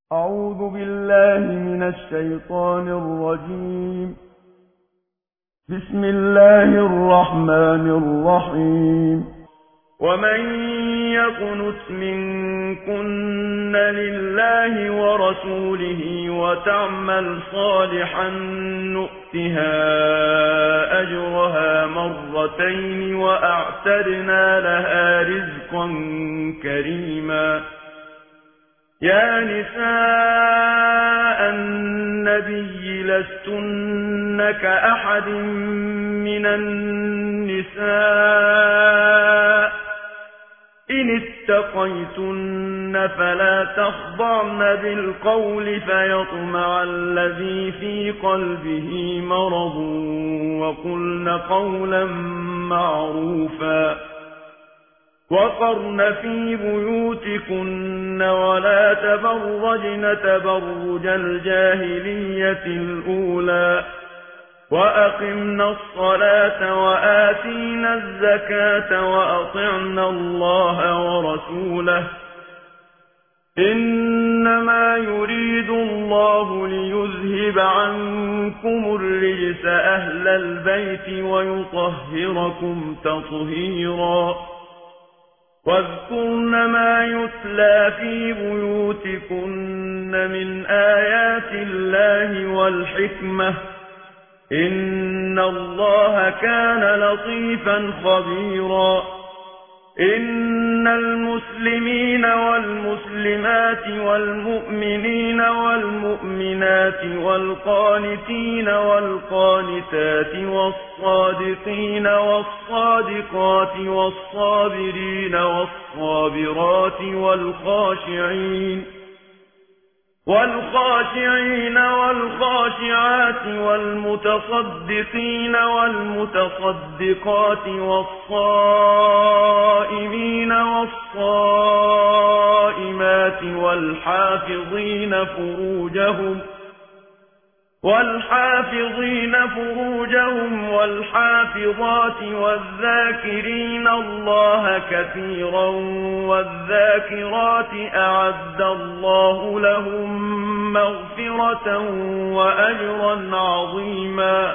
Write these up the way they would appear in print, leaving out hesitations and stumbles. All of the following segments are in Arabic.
أعوذ بالله من الشيطان الرجيم. بسم الله الرحمن الرحيم. ومن يقنت منكن لله ورسوله وتعمل صالحا نؤتها أجرها مرتين وأعتدنا لها رزقا كريما. يا نساء النبي لستن كأحد من النساء إن اتقيتن فلا تخضعن بالقول فيطمع الذي في قلبه مرض وقلن قولا معروفا. وقرن في بيوتكن ولا تبرجن تبرج الجاهلية الأولى وأقمنا الصلاة وآتينا الزكاة وأطعنا الله ورسوله إنما يريد الله ليذهب عنكم الرجس أهل البيت ويطهركم تطهيرا. واذكرن ما يتلى في بيوتكن من آيات الله والحكمة إن الله كان لطيفا خبيرا. إن المسلمين والمسلمات والمؤمنين والمؤمنات والقانتين والقانتات والصادقين والصادقات والصابرين والصابرات والخاشعين والخاشعات والمتصدقين والمتصدقات والصائمين والصائمات والحافظين فروجهم والحافظات والذاكرين الله كثيرا والذاكرات أعد الله لهم مغفرة وأجرا عظيما.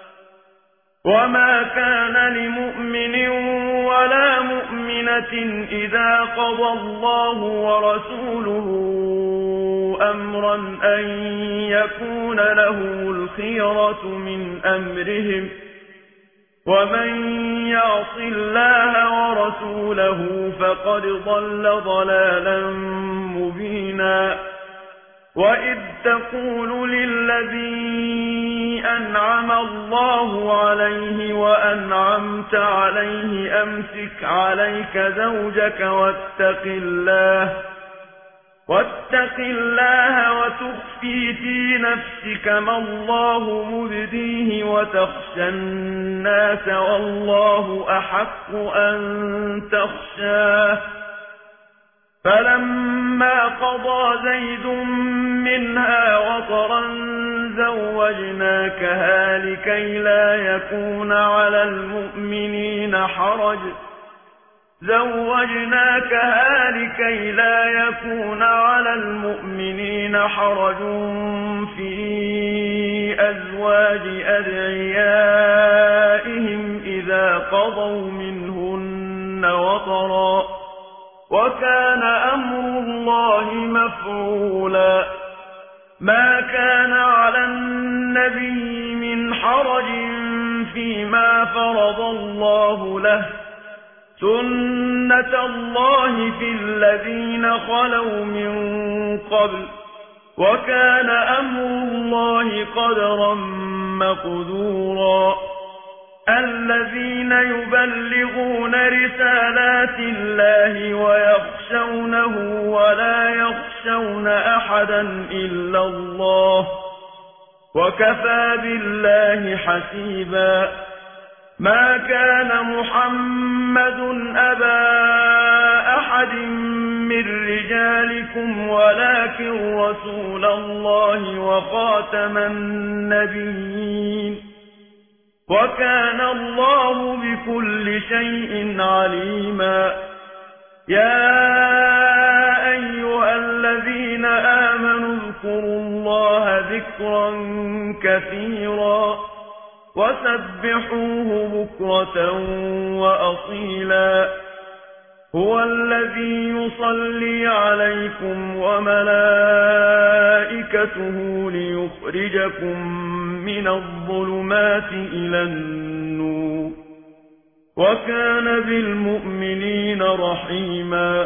وما كان لمؤمن ولا مؤمنة إذا قضى الله ورسوله أمرا أن يكون لهم الخيرة من أمرهم ومن يعص الله ورسوله فقد ضل ضلالا مبينا. وإذ تقول للذي أنعم الله عليه وأنعمت عليه أمسك عليك زوجك واتق الله وتخفي في نفسك ما الله مبديه وتخشى الناس والله أحق أن تخشاه. فلما قضى زيد منها وطرا زوجناكها لكي لا يكون على المؤمنين حرج في أزواج أدعيائهم إذا قضوا منهن وطرا وكان أمر الله مفعولا. ما كان على النبي من حرج فيما فرض الله له سنة الله في الذين خلوا من قبل وكان أمر الله قدرا مقدورا. الذين يبلغون رسالات الله ويخشونه ولا يخشون أحدا إلا الله وكفى بالله حسيبا. ما كان محمد أبا أحد من رجالكم ولكن رسول الله وخاتم النبيين وكان الله بكل شيء عليما. يا أيها الذين آمنوا واذكروا الله ذكرا كثيرا وسبحوه بكرة وأصيلا هو الذي يصلي عليكم وملائكته ليخرجكم من الظلمات إلى النور وكان بالمؤمنين رحيما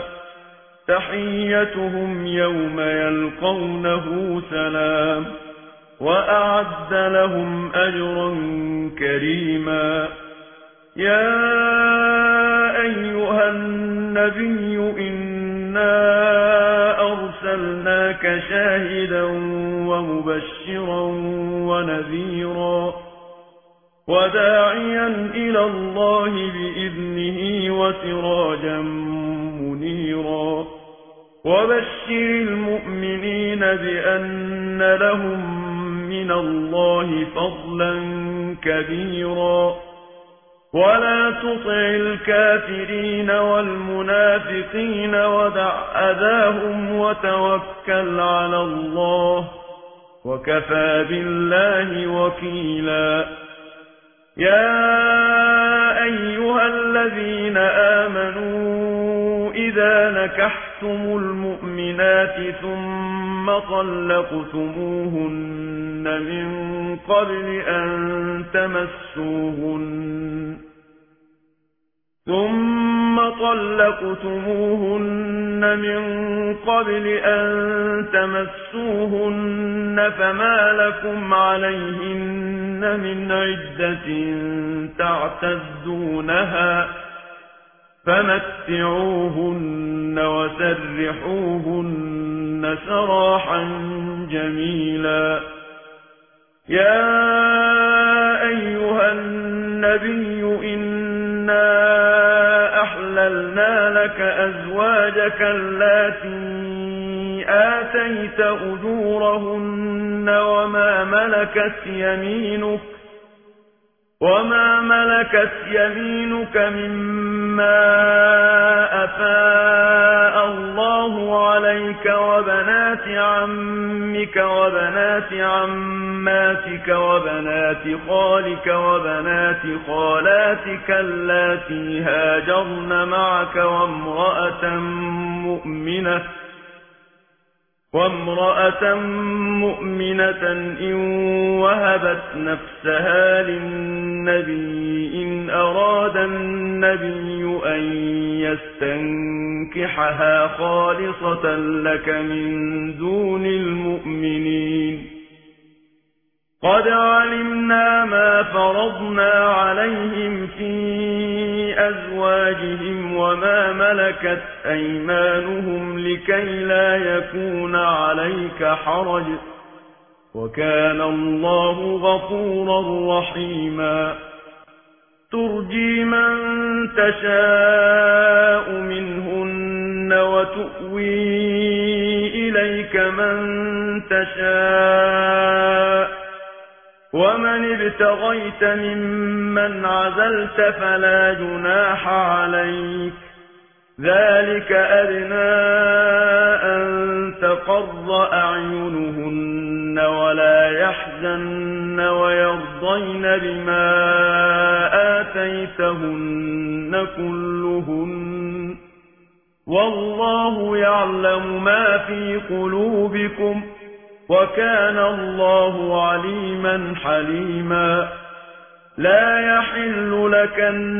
تحيتهم يوم يلقونه سلام وأعد لهم أجرا كريما يا أيها النبي إنا أرسلناك شاهدا ومبشرا ونذيرا وداعيا إلى الله بإذنه وسراجا منيرا وبشر المؤمنين بأن لهم من الله فضلا كبيرا ولا تطع الكافرين والمنافقين ودع أذاهم وتوكل على الله وكفى بالله وكيلا يا أيها الذين آمنوا إذا نكحتم المؤمنات ثم طلقتموهن من قبل أن تمسوهن فما لكم عليهن من عدة تعتدونها فمتعوهن وسرحوهن سراحا جميلا يا أيها النبي إنا أحللنا لك أزواجك اللاتي آتيت أجورهن وما ملكت يمينك مما أفاء الله عليك وبنات عمك وبنات عماتك وبنات خالك وبنات خالاتك اللاتي هاجرن معك وامرأة مؤمنة إن وهبت نفسها للنبي إن أراد النبي أن يستنكحها خالصة لك من دون المؤمنين قد علمنا ما فرضنا عليهم في أزواجهم وما ملكت أيمانهم لكي لا يكون عليك حرج وكان الله غفورا رحيما ترجي من تشاء منهن وتؤوي إليك من تشاء ومن ابتغيت ممن عزلت فلا جناح عليك ذلك أدنى أن تقر أعينهن ولا يحزن ويرضين بما آتيتهن كلهن والله يعلم ما في قلوبكم وكان الله عليما حليما لا يحل لك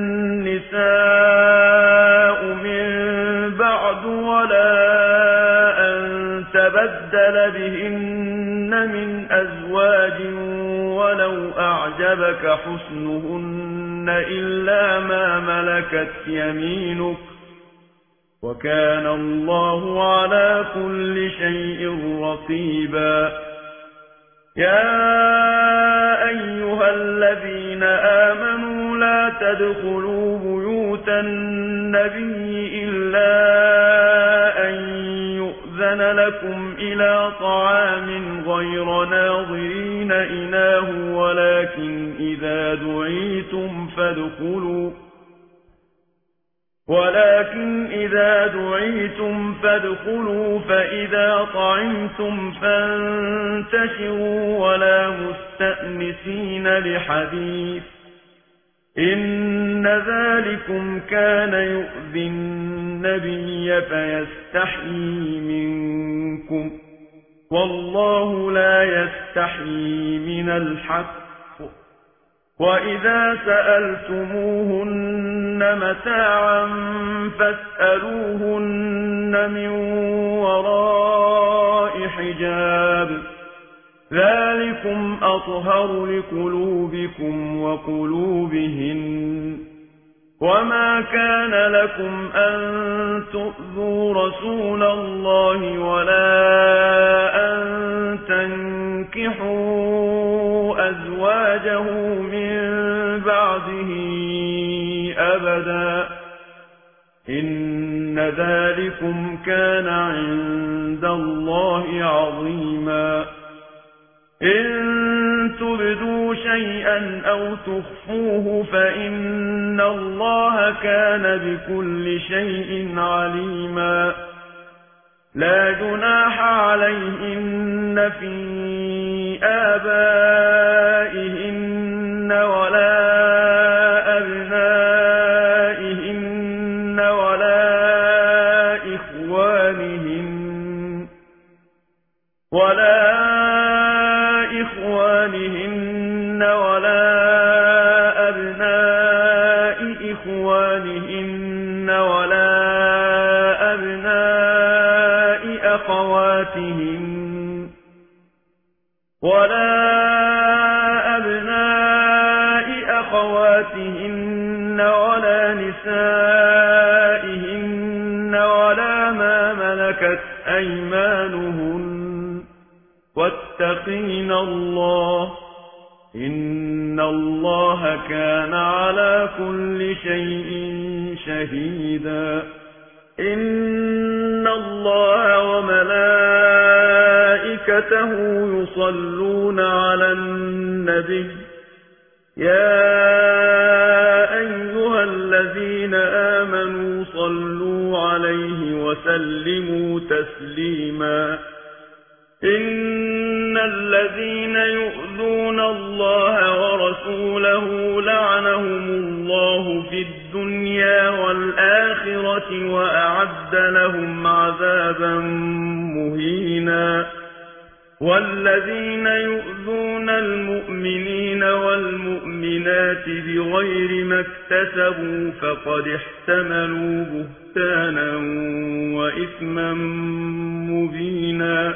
النساء من بعد ولا أن تبدل بهن من أزواج ولو أعجبك حسنهن إلا ما ملكت يمينك وكان الله على كل شيء رقيبا يا أيها الذين آمنوا لا تدخلوا بيوت النبي إلا أن يؤذن لكم إلى طعام غير ناظرين إناه ولكن إذا دعيتم ولكن إذا دعيتم فادخلوا فإذا طعمتم فانتشروا ولا مستأنسين لحديث إن ذلكم كان يؤذي النبي فيستحيي منكم والله لا يستحيي من الحق وإذا سألتموهن متاعا فاسألوهن من وراء حجاب ذلكم أطهر لقلوبكم وقلوبهن وما كان لكم أن تؤذوا رسول الله ولا أن تنكحوا أزواجه من بعده أبدا إن ذلكم كان عند الله عظيما إن تبدوا شيئا أو تخفوه فإن الله كان بكل شيء عليما لا جناح عليهن في آبائهن ولا أبنائهن ولا إخوانهن ولا أبناء إخوانهن ولا أبناء أخواتهن ولا نسائهن ولا ما ملكت أيمانهن واتقين الله إن الله كان على كل شيء شهيدا إن الله وملائكته يصلون على النبي يا أيها الذين آمنوا صلوا عليه وسلموا تسليما إن الذين يؤذون الله ورسوله لعنهم الله في الدنيا والآخرة وأعد لهم عذابا مهينا والذين يؤذون المؤمنين والمؤمنات بغير ما اكتسبوا فقد احتملوا بهتانا وإثما مبينا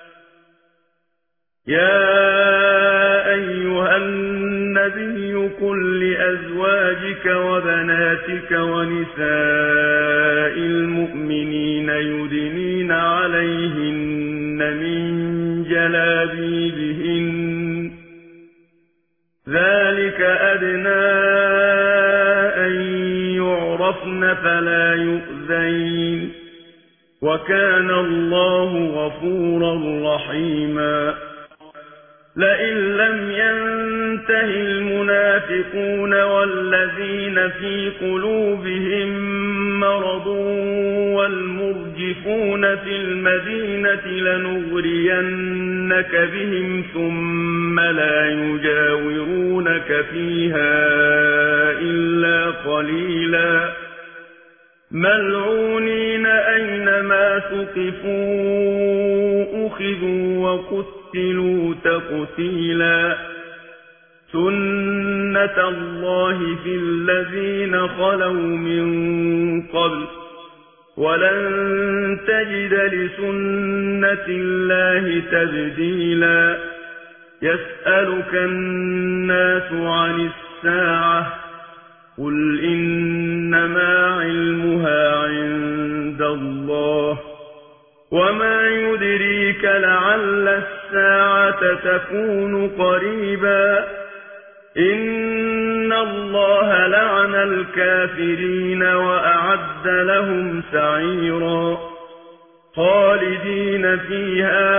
يا أيها النبي قل لأزواجك وبناتك ونساء المؤمنين يدنين عليهن من جلابيبهن ذلك أدنى أن يعرفن فلا يؤذين وكان الله غفورا رحيما لئن لم ينته المنافقون والذين في قلوبهم مرض والمرجفون في المدينة لنغرينك بهم ثم لا يجاورونك فيها إلا قليلا ملعونين أينما ثقفوا أخذوا وقتلوا تقتيلا سنة الله في الذين خلوا من قبل ولن تجد لسنة الله تبديلا يسألك الناس عن الساعة قل إنما علمها عند الله وما يدريك لعل الساعة تكون قريبا إن الله لعن الكافرين وأعد لهم سعيرا خالدين فيها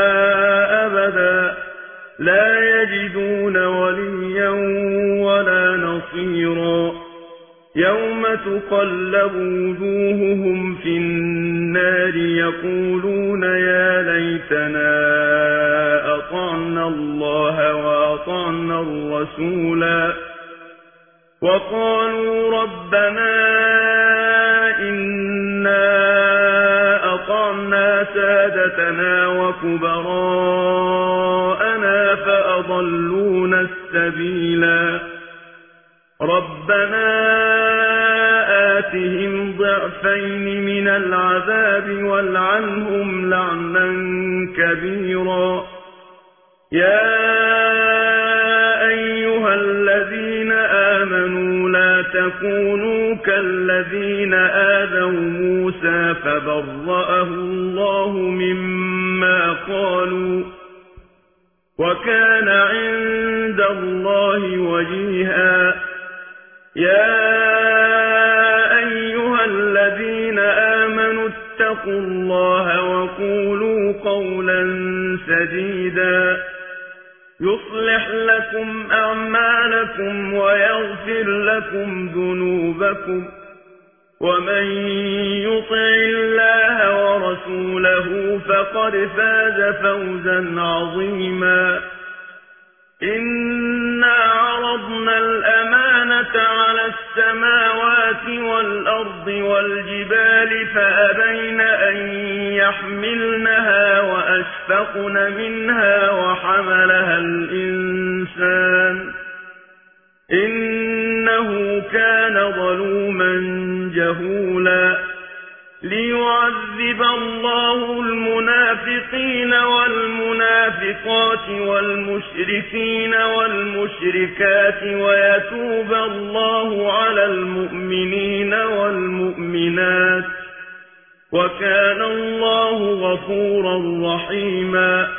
أبدا لا يجدون وليا ولا نصيرا يوم تقلب وجوههم في النار يقولون يا ليتنا أطعنا الله وأطعنا الرسولا وقالوا ربنا إنا أطعنا سادتنا وكبراءنا فأضلونا السبيلا ربنا آتهم ضعفين من العذاب والعنهم لعنا كبيرا يا أيها الذين آمنوا لا تكونوا كالذين آذوا موسى فبرأه الله مما قالوا وكان عند الله وجيها يا أيها الذين آمنوا اتقوا الله وقولوا قولا سديدا يصلح لكم أعمالكم ويغفر لكم ذنوبكم ومن يطع الله ورسوله فقد فاز فوزا عظيما إنا عرضنا الأمانة على السماوات والأرض والجبال فأبين أن يحملنها وأشفقن منها وحملها الإنسان إنه كان ظلوما جهولا ليعذب الله المنافقين والمنافقات والمشركين والمشركات ويتوب الله على المؤمنين والمؤمنات وكان الله غفورا رحيما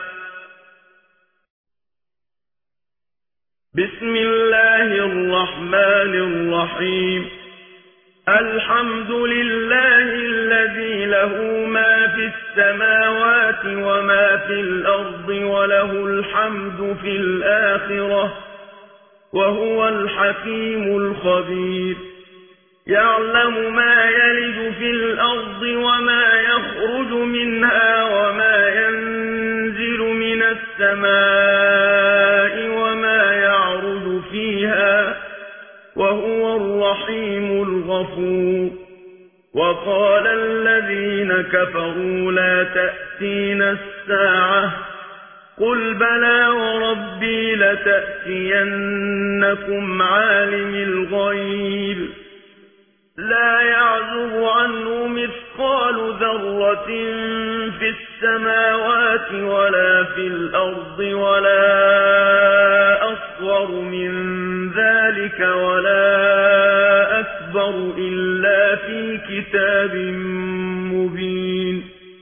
بسم الله الرحمن الرحيم الحمد لله الذي له ما في السماوات وما في الأرض وله الحمد في الآخرة وهو الحكيم الخبير يعلم ما يلج في الأرض وما يخرج منها وما ينزل من السماء وما يعرج فيها وهو الرحيم الغفور وقال الذين كفروا لا تأتينا الساعة قل بلى وربي لتأتينكم عالم الغيب لا يعزب عنه مثقال ذرة في السماوات ولا في الأرض ولا أصغر من ذلك ولا أكبر إلا في كتاب مبين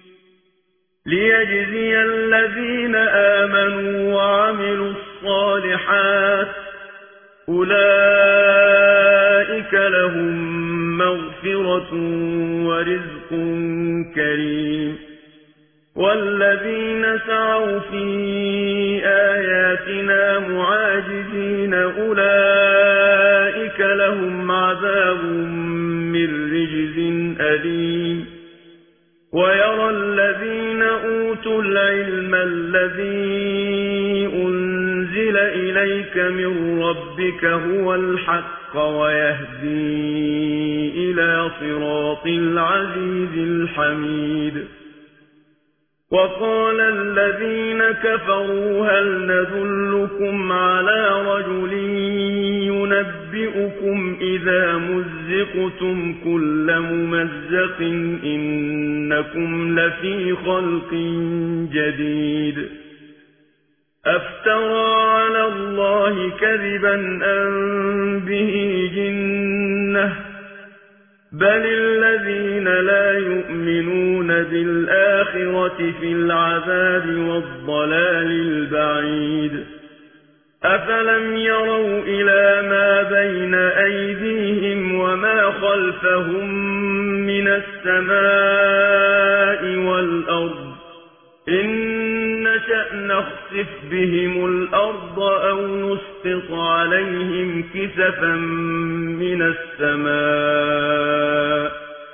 ليجزي الذين آمنوا وعملوا الصالحات أولئك لهم مغفرة ورزق كريم والذين سعوا في آياتنا معاجزين أولئك لهم عذاب من رجز أليم ويرى الذين أوتوا العلم الذي أنزل إليك من ربك هو الحق ويهدي إلى صراط العزيز الحميد وقال الذين كفروا هل ندلكم على رجل ينبئكم إذا مزقتم كل ممزق إنكم لفي خلق جديد أفترى على الله كذبا أم به جنة بل الذين لا يؤمنون بالآخرة في العذاب والضلال البعيد أفلم يروا إلى ما بين أيديهم وما خلفهم من السماء والأرض إن نشأ نخسف بهم الأرض أو نسقط عليهم كسفا من السماء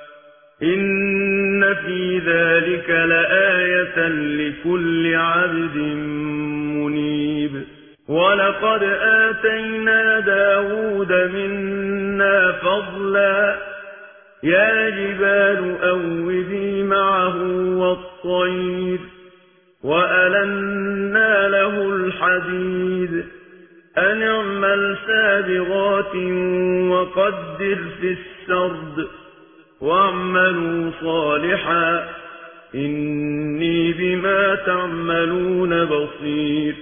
إن في ذلك لآية لكل عبد منيب ولقد آتينا داود منا فضلا يا جبال أوبي معه والطير وألنا له الحديد أن اعمل سابغات وقدر في السرد واعملوا صالحا إني بما تعملون بصير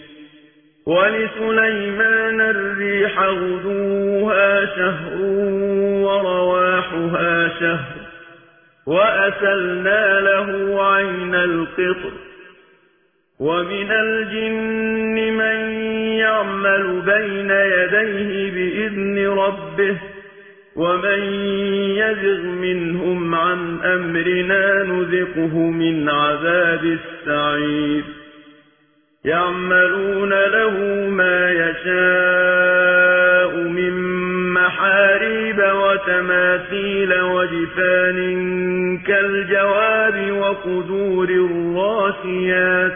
ولسليمان الريح غدوها شهر ورواحها شهر وأسلنا له عين القطر ومن الجن من يعمل بين يديه بإذن ربه ومن يزغ منهم عن أمرنا نذقه من عذاب السعير يعملون له ما يشاء من محاريب وتماثيل وجفان كالجواب وقدور الراسيات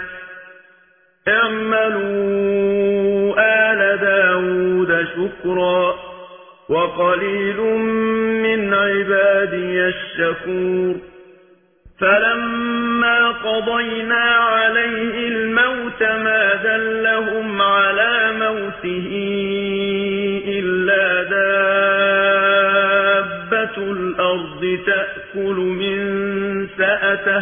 اعملوا آل داود شكرا وقليل من عبادي الشكور فلما قضينا عليه الموت ما دلهم على موته إلا دابة الأرض تأكل من سأته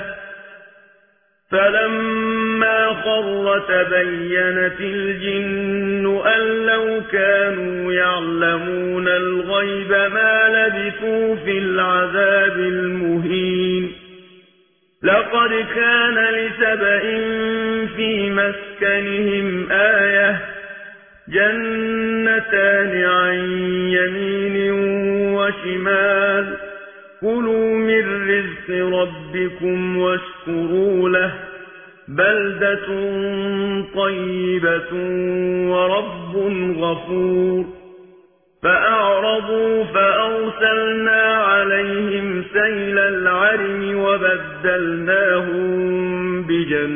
فلما خر تبينت الجن أن لو كانوا يعلمون الغيب ما لبثوا في العذاب المهين لقد كان لسبإ في مسكنهم آية جنتان عن يمين وشمال كلوا من رزق ربكم واشكروا له بلدة طيبة ورب غفور فأعرضوا فأرسلنا عليهم سيل العرم وبدلناهم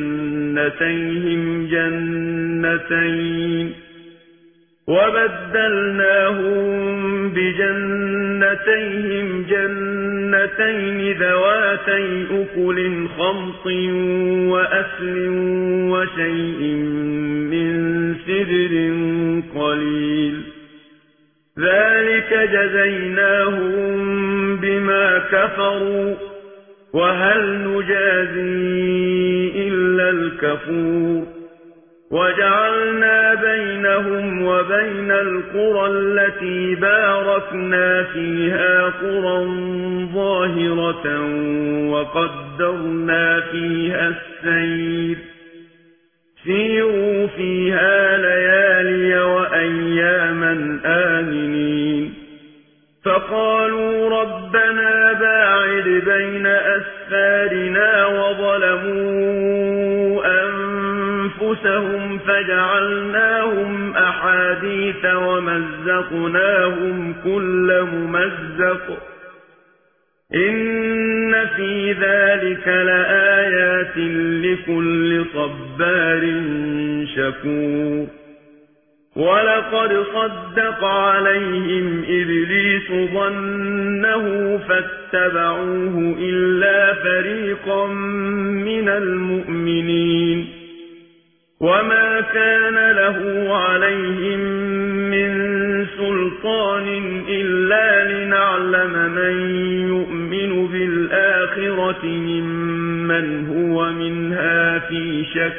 بجنتيهم جنتين ذواتي أكل خمط وأثل وشيء من سدر قليل ذلك جزيناهم بما كفروا وهل نجازي إلا الكفور وجعلنا بينهم وبين القرى التي باركنا فيها قرى ظاهرة وقدرنا فيها السير سيروا فيها ليالي وأياما آمنين فقالوا ربنا باعد بين أسفارنا وظلموا أنفسهم فجعلناهم أحاديث ومزقناهم كل ممزق إن في ذلك لآيات لكل صبار شكور ولقد صدق عليهم إبليس ظنه فاتبعوه إلا فريقا من المؤمنين وما كان له عليهم من سلطان إلا لنعلم من يؤمن بالآخرة ممن هو منها في شك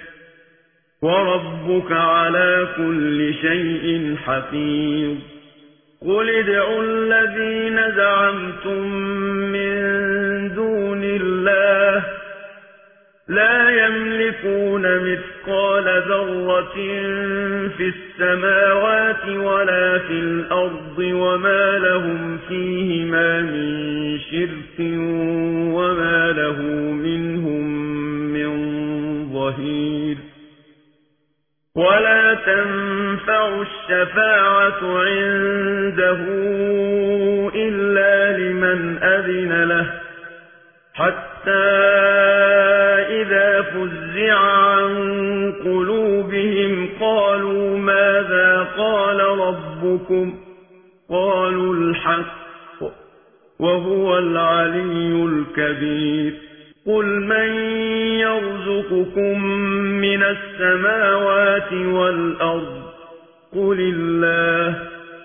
وربك على كل شيء حفيظ قل ادعوا الذين زعمتم من دون الله لا يملكون مثقال ذرة في السماوات ولا في الأرض وما لهم فيهما من شرك وما له منهم من ظهير ظهير ولا تنفع الشفاعة عنده إلا لمن أذن له حتى إذا فزع عن قلوبهم قالوا ماذا قال ربكم قالوا الحق وهو العلي الكبير قل من يرزقكم من السماوات والأرض قل الله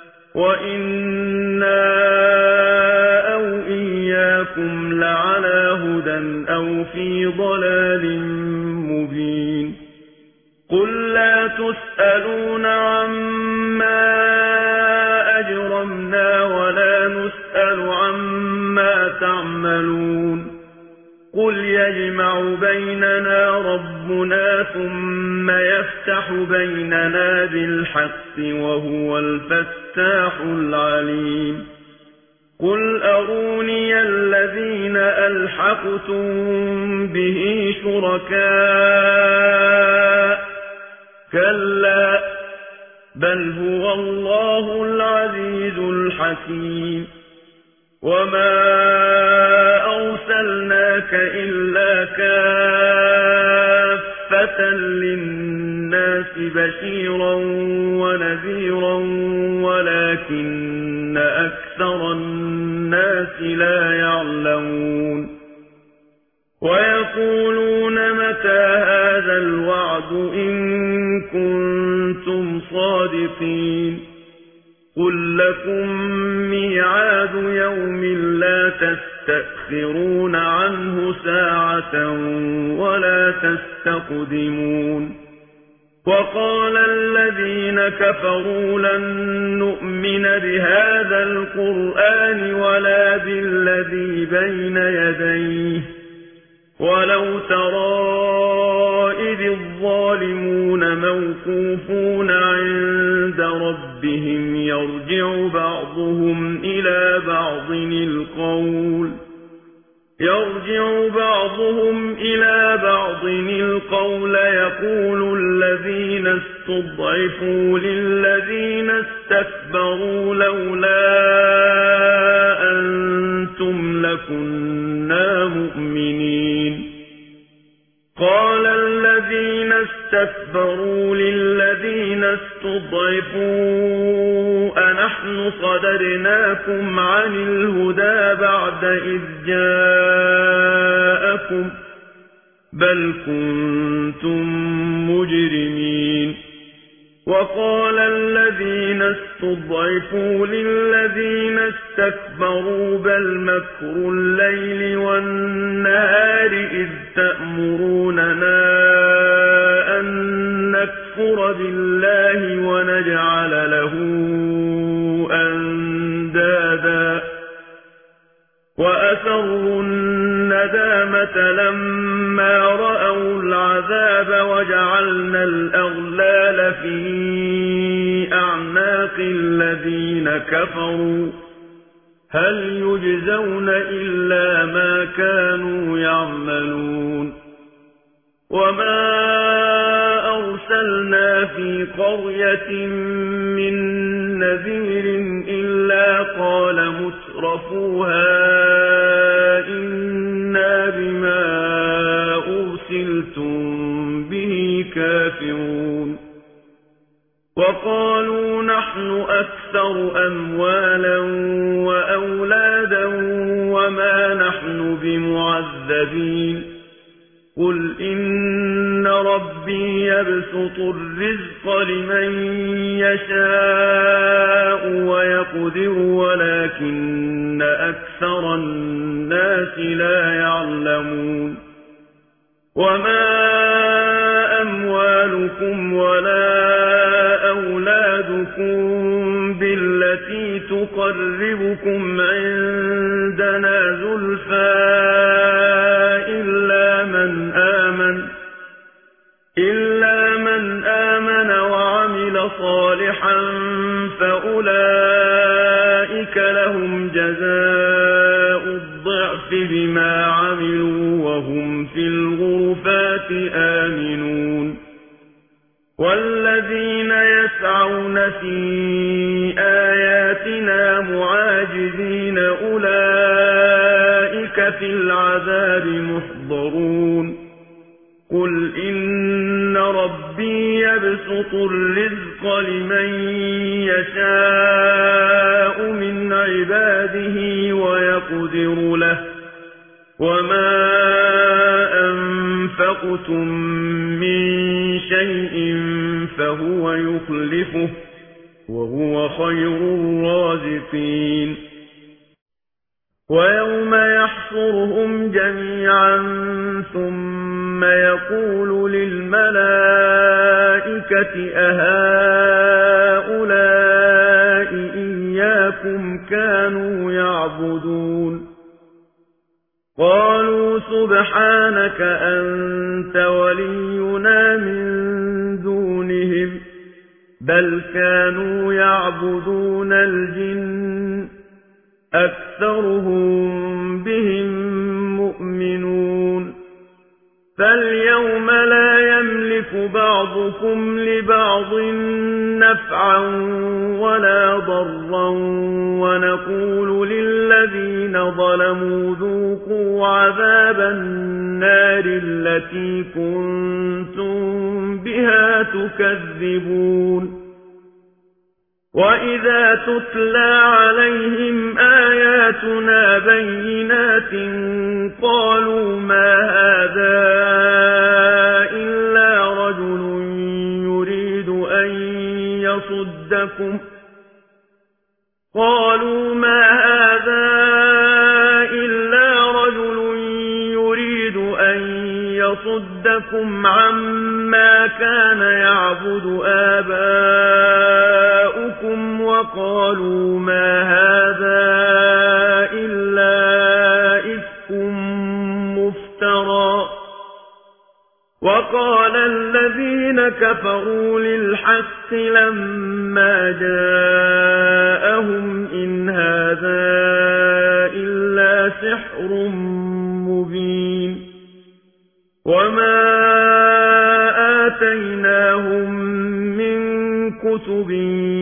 وإنا أو إياكم لعلى هدى أو في ضلال مبين قل لا تسألون عما أجرمنا ولا نسأل عما تعملون قل يجمع بيننا ربنا ثم يفتح بيننا بالحق وهو الفتاح العليم قل أروني الذين ألحقتم به شركاء كلا بل هو الله العزيز الحكيم وما أرسلناك إلا كافة للناس بشيرا ونذيرا ولكن أكثر الناس لا يعلمون ويقولون متى هذا الوعد إن كنتم صادقين قل لكم ميعاد يوم لا تستأخرون عنه ساعة ولا تستقدمون وقال الذين كفروا لن نؤمن بهذا القرآن ولا بالذي بين يديه ولو ترى إذ الظالمون موقوفون عند ربهم يرجع بعضهم إلى بعض القول يقول الذين استضعفوا للذين استكبروا لولا أنتم لكنا مؤمنين قال الذين استكبروا للذين استضعفوا أنحن صددناكم عن الهدى بعد إذ جاءكم بل كنتم مجرمين وقال الذين استضعفوا للذين استكبروا بل مكر الليل والنهار إذ تأمروننا أن نكفر بالله ونجعل له أندادا وأسروا الندامة لما رأوا العذاب وجعلنا الأغلال في أعناق الذين كفروا هل يجزون إلا ما كانوا يعملون وما أرسلنا في قرية من نذير إلا قال مترفوها إنا بما أرسلتم به كافرون وقالوا نحن أكثر أموالا وأولادا وما نحن بمعذبين قل إن ربي يبسط الرزق لمن يشاء ويقدر ولكن أكثر الناس لا يعلمون وما أموالكم ولا أولادكم بالتي تقربكم عندنا زلفى إلا من آمن وعمل صالحا فأولئك لهم جزاء الضعف بما عملوا وهم في الغرفات آمنون والذين يسعون في آياتنا معاجزين أولئك في العذاب محضرون قل إن ربي يبسط الرزق لمن يشاء من عباده ويقدر له وما أنفقتم من شيء فهو يخلفه وهو خير الرازقين ويوم يحشرهم جميعا ثم يقول للملائكة أهؤلاء إياكم كانوا يعبدون قالوا سبحانك أنت ولينا من دونهم بل كانوا يعبدون الجن أكثرهم بهم مؤمنون فاليوم لا يملك بعضكم لبعض نفعا ولا ضرا ونقول للذين ظلموا ذوقوا عذاب النار التي كنتم بها تكذبون وإذا تتلى عليهم آياتنا بينات قالوا ما هذا إلا رجل يريد أن يصدكم عما كان يعبد آباؤكم وقالوا ما هذا إلا إفك مفترى وقال الذين كفروا للحق لما جاءهم إن هذا إلا سحر مبين وما آتيناهم من كتب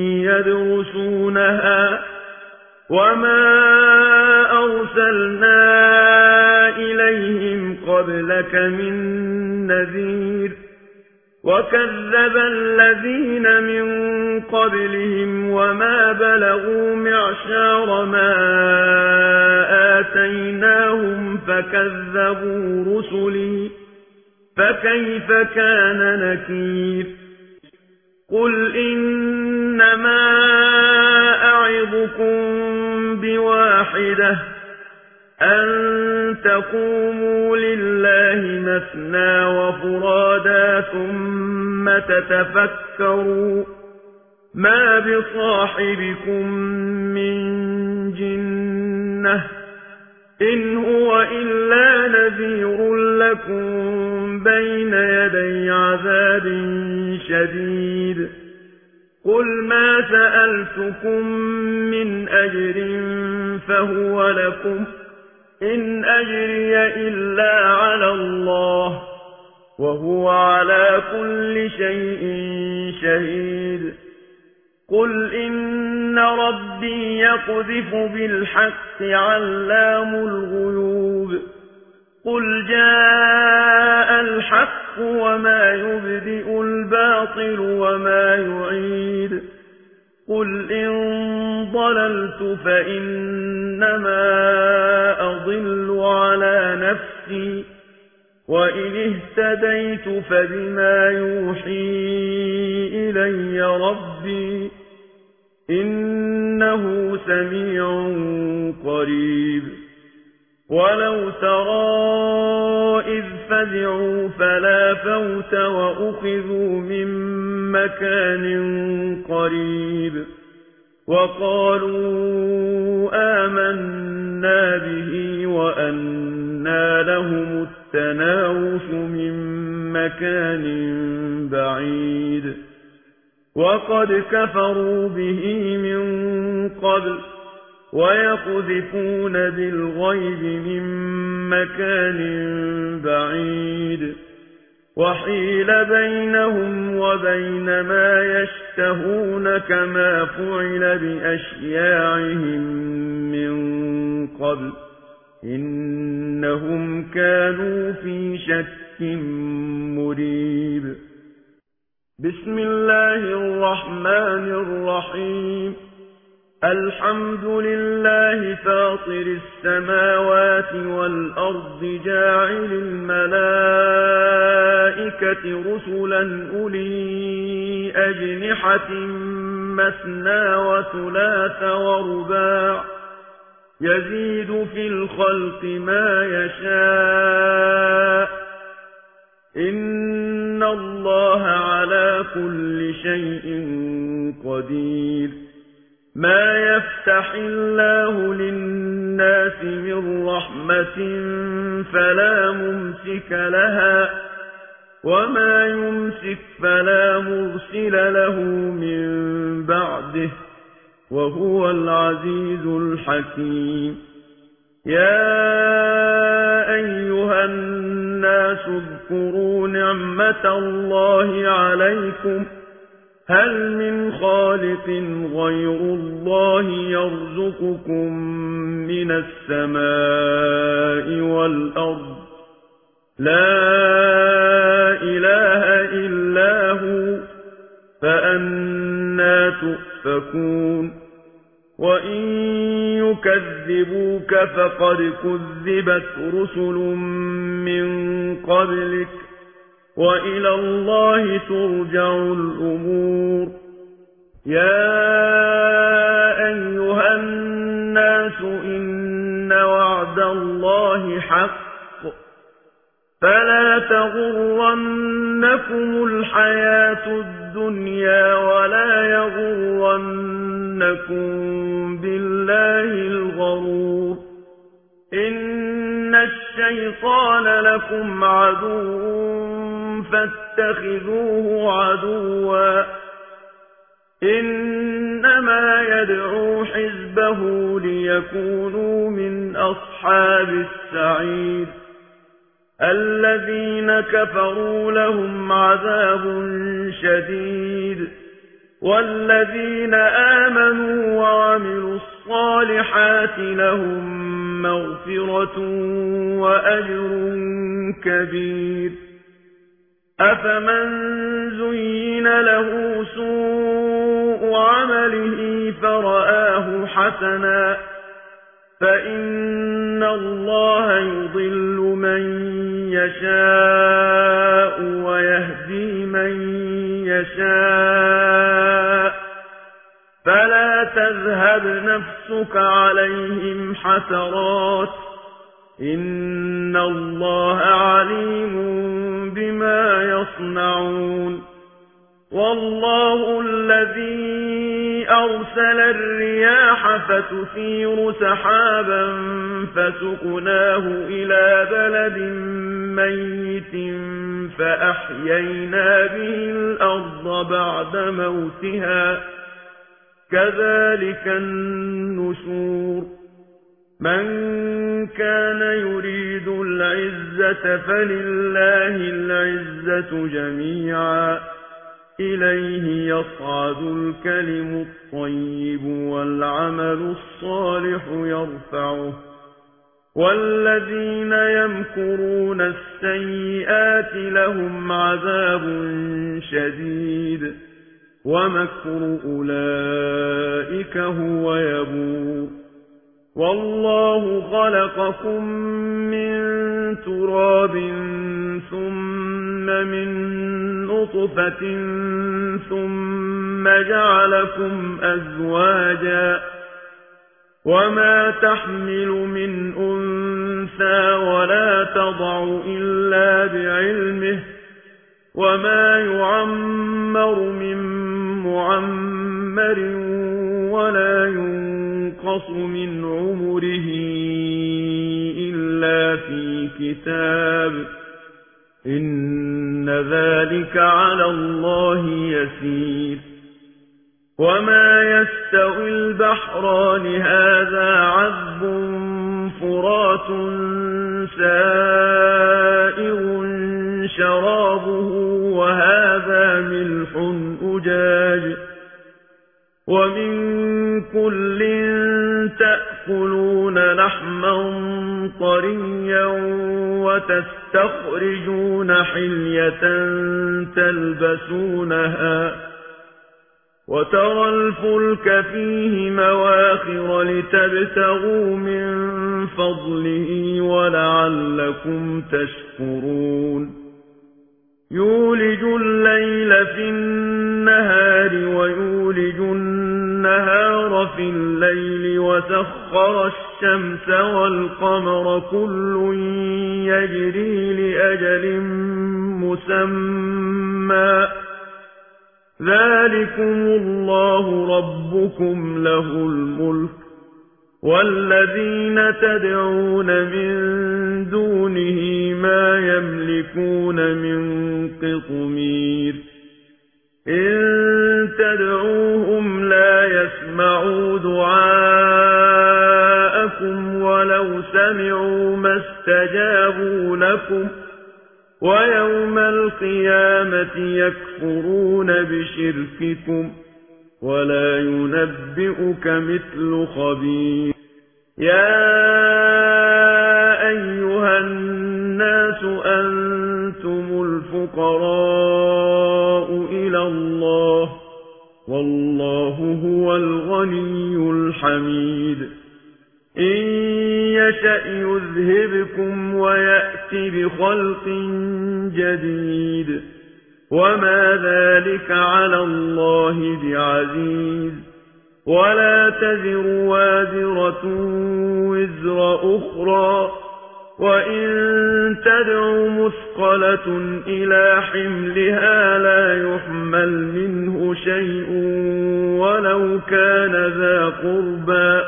يدرسونها وما أرسلنا إليهم قبلك من نذير وكذب الذين من قبلهم وما بلغوا معشار ما آتيناهم فكذبوا رسلي فكيف كان نكير قل إنما أعظكم بواحدة أن تقوموا لله مثنى وفرادا ثم تتفكروا ما بصاحبكم من جنة إن هو إلا نذير لكم بين يدي عذاب شديد قل ما سألتكم من أجر فهو لكم إن أجري إلا على الله وهو على كل شيء شهيد قل إن ربي يقذف بالحق علام الغيوب قل جاء الحق وما يبدئ الباطل وما يعيد قل إن ضللت فإنما أضل على نفسي وإن اهتديت فبما يوحي إلي ربي إنه سميع قريب ولو ترى إذ فزعوا فلا فوت وأخذوا من مكان قريب وقالوا آمنا به وأنى لهم التناوش من مكان بعيد وقد كفروا به من قبل ويقذفون بالغيب من مكان بعيد وحيل بينهم وبين ما يشتهون كما فعل بأشياعهم من قبل إنهم كانوا في شك مريب. بسم الله الرحمن الرحيم. الحمد لله فاطر السماوات والأرض جاعل الملائكة رسلا أولي أجنحة مثنى وثلاث ورباع يزيد في الخلق ما يشاء إن الله على كل شيء قدير. ما يفتح الله للناس من رحمة فلا ممسك لها وما يمسك فلا مرسل له من بعده وهو العزيز الحكيم. يا أيها الناس اذكروا نعمة الله عليكم هل من خالق غير الله يرزقكم من السماء والأرض لا إله إلا هو فأنى تؤفكون. وإن يكذبوك فقد كذبت رسل من قبلك وإلى الله ترجع الأمور. يا أيها الناس إن وعد الله حق فلا تغرنكم الحياة الدنيا ولا يغرنكم بالله الغرور. إن الشيطان لكم عدو فاتخذوه عدوا إنما يدعو حزبه ليكونوا من أصحاب السعير. الذين كفروا لهم عذاب شديد والذين آمنوا وعملوا الصالحات لهم مغفرة وأجر كبير. أفمن زين له سوء عمله فرآه حسنا فإن الله يضل من يشاء ويهدي من يشاء فلا تذهب نفسك عليهم حسرات إن الله عليم بما يصنعون. والله الذي أرسل الرياح فتثير سحابا فسقناه إلى بلد ميت فأحيينا به الأرض بعد موتها كذلك النشور. من كان يريد العزة فلله العزة جميعا إليه يصعد الكلم الطيب والعمل الصالح يرفعه والذين يمكرون السيئات لهم عذاب شديد ومكر أولئك هو يبور. والله خلقكم من تراب ثم من نطفة ثم جعلكم أزواجا وما تحمل من أنثى ولا تضع إلا بعلمه وما يعمر من معمر ولا ينقص من عمره إلا في كتاب إن ذلك على الله يسير. وما يستوي البحران هذا عذب فرات سائغ شرابه وهذا ملح أجاج ومن كل تأكلون لحما طريا وتستخرجون حلية تلبسونها وترى الفلك فيه مواخر لتبتغوا من فضله ولعلكم تشكرون يولج الليل في النهار ويولج النهار في الليل وسخر الشمس والقمر كل يجري لأجل مسمى ذلكم الله ربكم له الملك والذين تدعون من دونه ما يملكون من قطمير إن تدعوهم لا يسمعوا دعاءكم ولو سمعوا ما استجابوا لكم ويوم القيامة يكفرون بشرككم ولا ينبئك مثل خبير يا أيها الناس أنتم الفقراء إلى الله والله هو الغني الحميد إن يشأ يذهبكم ويأتي بخلق جديد وما ذلك على الله بعزيز ولا تزر وازرة وزر أخرى وإن تدع مثقلة إلى حملها لا يحمل منه شيء ولو كان ذا قربى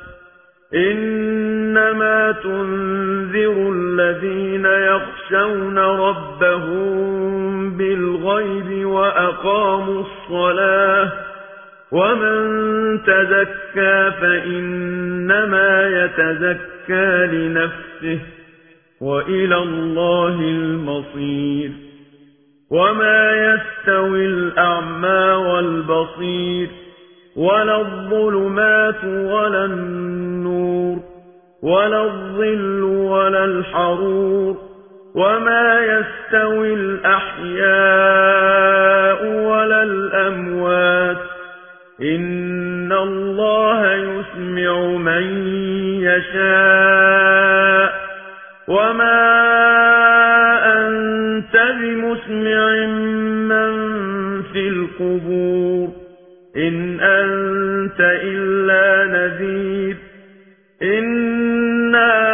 إنما تنذر الذين يخشون ربهم بالغيب وأقاموا الصلاة ومن تزكى فإنما يتزكى لنفسه وإلى الله المصير وما يستوي الأعمى والبصير ولا الظلمات ولا النور ولا الظل ولا الحرور وما يستوي الأحياء ولا الأموات إن الله يسمع من يشاء وما أنت بمسمع من في القبور إن أنت إلا نذير إنا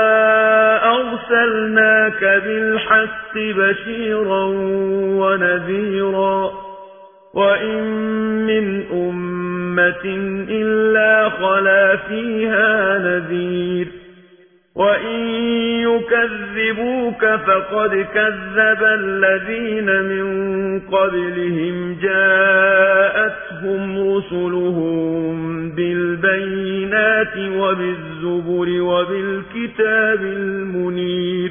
أرسلناك بالحق بشيرا ونذيرا وإن من أمة إلا خلا فيها نذير وإن يكذبوك فقد كذب الذين من قبلهم جاءتهم رسلهم بالبينات وبالزبر وبالكتاب المنير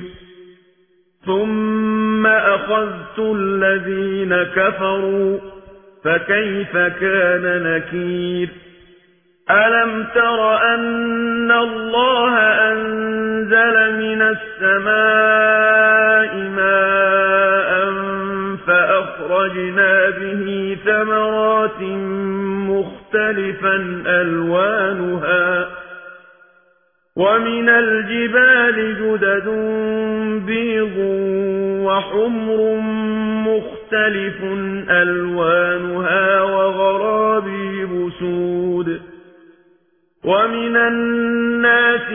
ثم أخذت الذين كفروا فكيف كان نكير ألم تر أن الله أنزل من السماء ماء فأخرجنا به ثمرات مختلفا ألوانها ومن الجبال جدد بيض وحمر مختلف ألوانها وغرابيب سود ومن الناس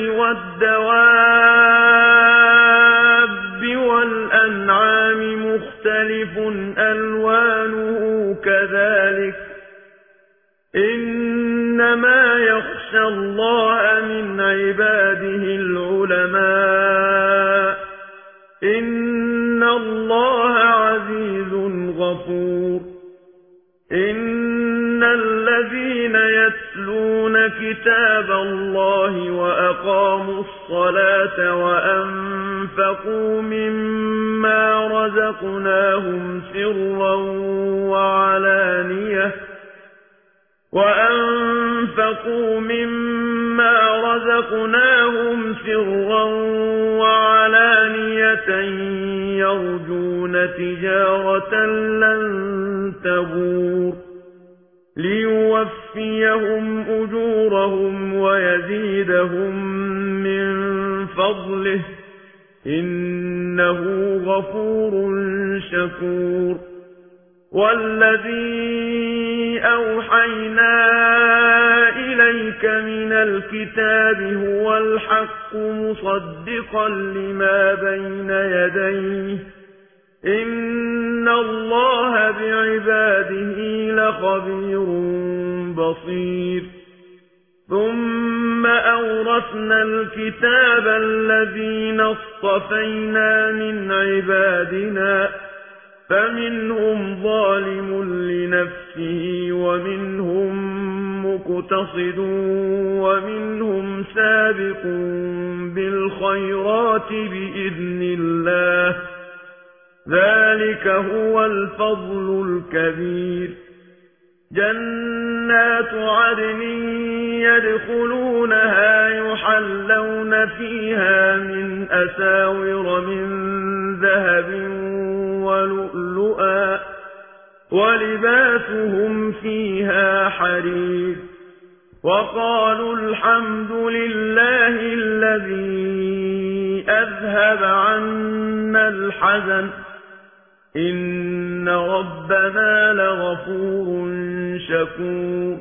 والدواب والأنعام مختلف ألوانه كذلك إنما يخشى الله من عباده العلماء إن الله عزيز غفور إن الذين يتلون كتاب الله وأقاموا الصلاة وأنفقوا مما رزقناهم سرا وعلانية يرجون تجارة لن تبور ليوفيهم أجورهم ويزيدهم من فضله إنه غفور شكور والذي أوحينا إليك من الكتاب هو الحق مصدقا لما بين يديه إن الله بعباده لخبير بصير ثم أورثنا الكتاب الذين اصطفينا من عبادنا فمنهم ظالم لنفسه ومنهم مقتصد ومنهم سابق بالخيرات بإذن الله ذلك هو الفضل الكبير جنات عدن يدخلونها يحلون فيها من أساور من ذهب ولؤلؤا ولباسهم فيها حرير وقالوا الحمد لله الذي أذهب عنا الحزن إن ربنا لغفور شكور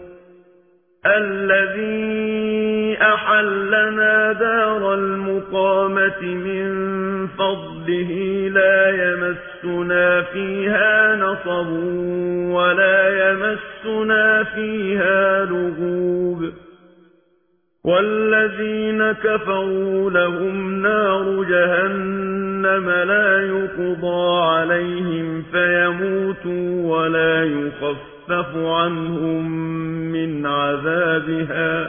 الذي أحلنا دار المقامة من فضله لا يمسنا فيها نصب ولا يمسنا فيها لغوب والذين كفروا لهم نار جهنم لا يقضى عليهم فيموتوا ولا يخفف عنهم من عذابها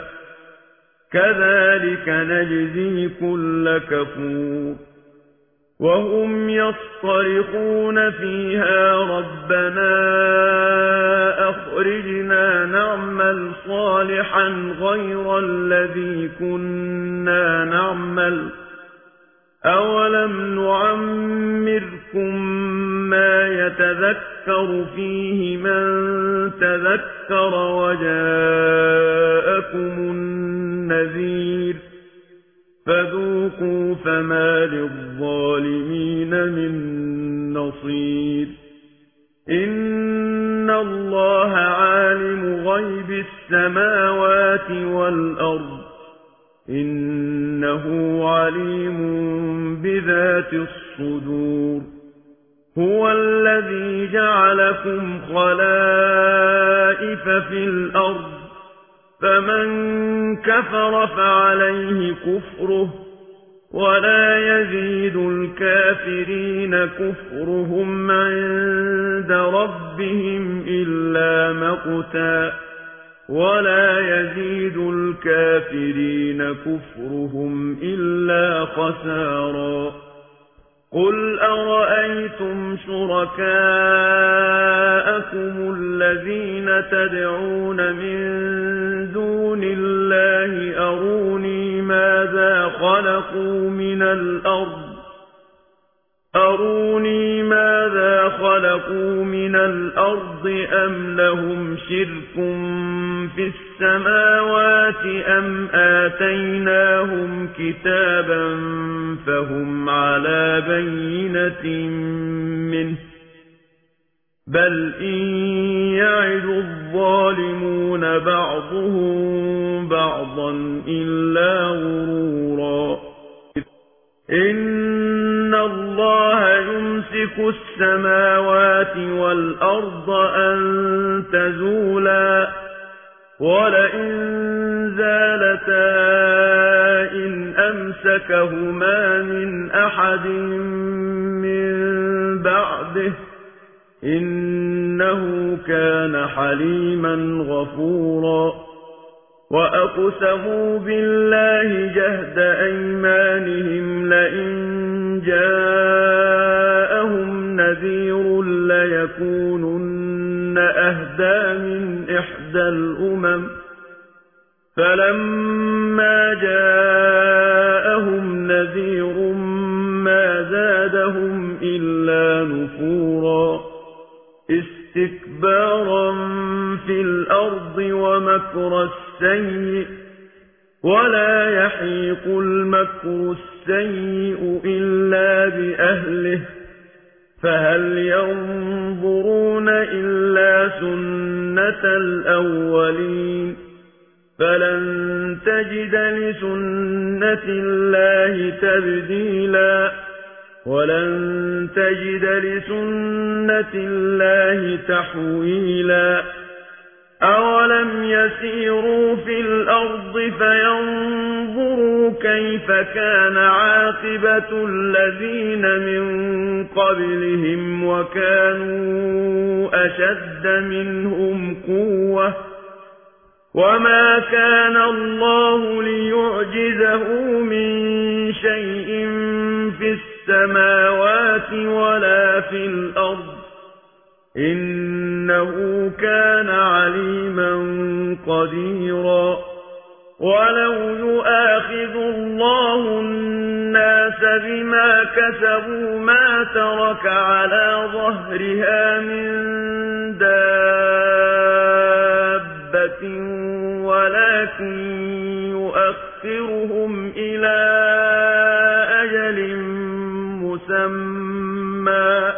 كذلك نجزي كل كفور وهم يصطرخون فيها ربنا أخرجنا نعمل صالحا غير الذي كنا نعمل أولم نعمركم ما يتذكر فيه من تذكر وجاءكم النذير فذوقوا فما للظالمين من نصير إن الله عالم غيب السماوات والأرض إنه عليم بذات الصدور هو الذي جعلكم خلائف في الأرض فمن كفر فعليه كفره ولا يزيد الكافرين كفرهم عند ربهم إلا مقتا ولا يزيد الكافرين كفرهم إلا خسارا قل أرأيتم شركاءكم الذين تدعون من دون الله أروني ماذا خلقوا من الأرض أم لهم شرك في السماوات أم آتيناهم كتابا فهم على بينة منه بل إن يعد الظالمون بعضهم بعضا إلا غرورا إن الله يمسك السماوات والأرض أن تزولا ولئن زالتا إن أمسكهما من أحد من بعده إن إنه كان حليما غفورا وأقسموا بالله جهد أيمانهم لئن جاءهم نذير ليكونن أهدى من إحدى الأمم فلما جاءهم نذير ما زادهم إلا نفورا استكبارا في الأرض ومكر السيء ولا يحيق المكر السيء إلا بأهله فهل ينظرون إلا سنة الأولين فلن تجد لسنة الله تبديلا ولن تجد لسنة الله تحويلا أولم يسيروا في الأرض فينظروا كيف كان عاقبة الذين من قبلهم وكانوا أشد منهم قوة وما كان الله ليعجزه من شيء في السماوات ولا في الأرض إنه كان عليما قديرا ولو يؤاخذ الله الناس بما كسبوا ما ترك على ظهرها من دابة ولكن يؤخرهم إلى أجل مسمى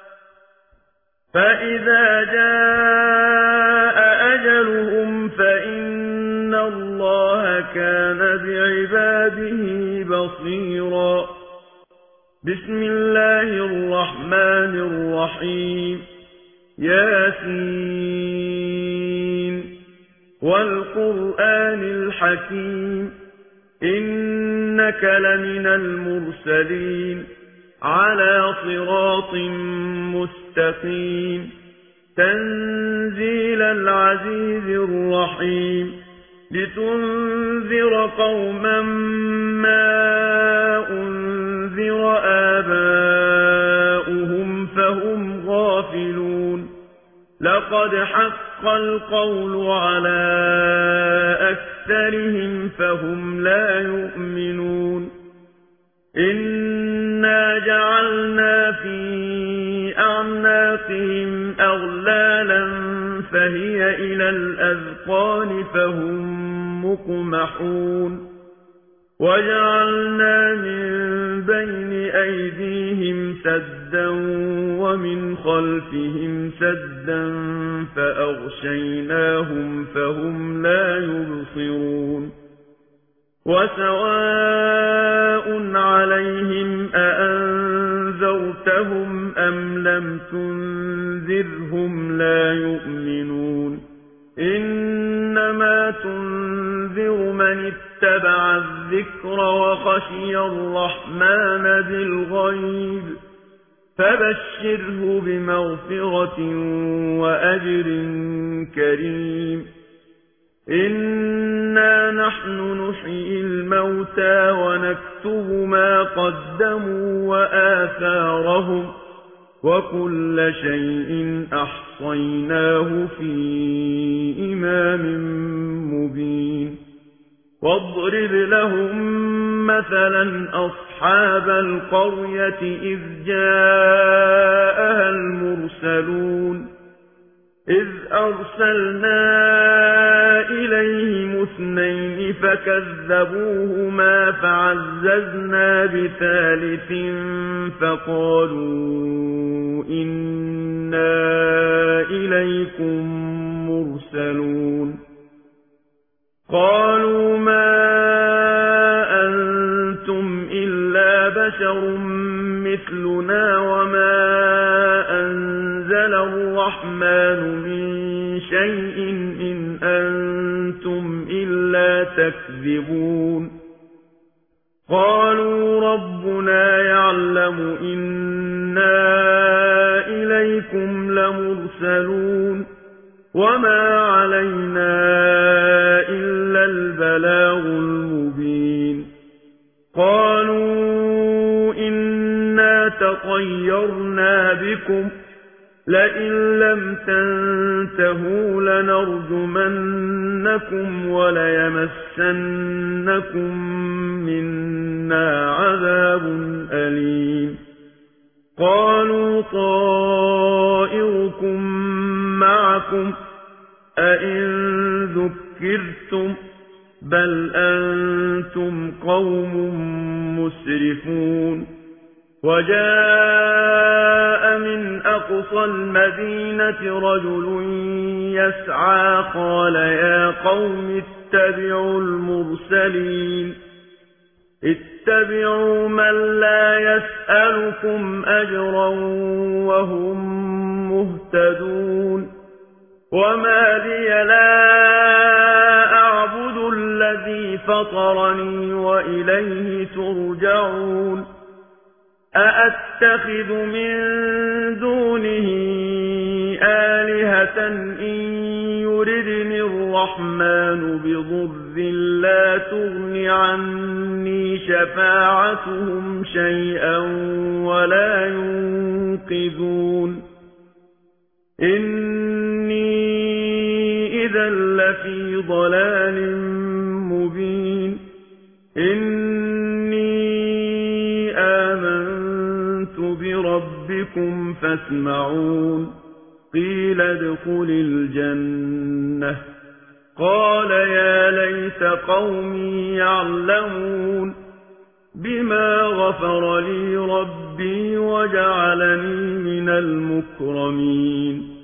فإذا جاء أجلهم فإن الله كان بعباده بصيرا بسم الله الرحمن الرحيم ياسين والقرآن الحكيم إنك لمن المرسلين على صراط مستقيم تنزيل العزيز الرحيم لتنذر قوما ما أنذر آباؤهم فهم غافلون لقد حق القول على أكثرهم فهم لا يؤمنون إنا جعلنا في أعناقهم أغلالا فهي إلى الأذقان فهم مقمحون وجعلنا من بين أيديهم سدا ومن خلفهم سدا فأغشيناهم فهم لا يبصرون وسواء عليهم أأنذرتهم أم لم تنذرهم لا يؤمنون إنما تنذر من اتبع الذكر وخشي الرحمن بالغيب فبشره بمغفرة وأجر كريم إنا نحن نحيي الموتى ونكتب ما قدموا وآثارهم وكل شيء أحصيناه في إمام مبين واضرب لهم مثلا أصحاب القرية إذ جاءها المرسلون إذ أرسلنا إليهم اثنين فكذبوهما فعززنا بثالث فقالوا إنا إليكم مرسلون قالوا ما أنتم إلا بشر مثلنا وما أنزل الرحمن من شيء إن أنتم إلا تكذبون قالوا ربنا يعلم إنا إليكم إليكم لمرسلون وما علينا إلا البلاغ المبين قالوا إنا تطيرنا بكم لئن لم تنتهوا لنرجمنكم وليمسنكم منا عذاب أليم قالوا طائركم معكم أئن ذكرتم بل أنتم قوم مسرفون وجاء من أقصى المدينة رجل يسعى قال يا قوم اتبعوا المرسلين اتبعوا من لا يسألكم أجرا وهم مهتدون وما لي لا أعبد الذي فطرني وإليه ترجعون أأتخذ من دونه آلهة إن يردني الرحمن بضر لا تغن عني شفاعتهم شيئا ولا ينقذون إني إذا لفي ضلال مبين إني آمنت بربكم فاسمعون قيل ادخل الجنة قال يا ليت قومي يعلمون بما غفر لي ربي وجعلني من المكرمين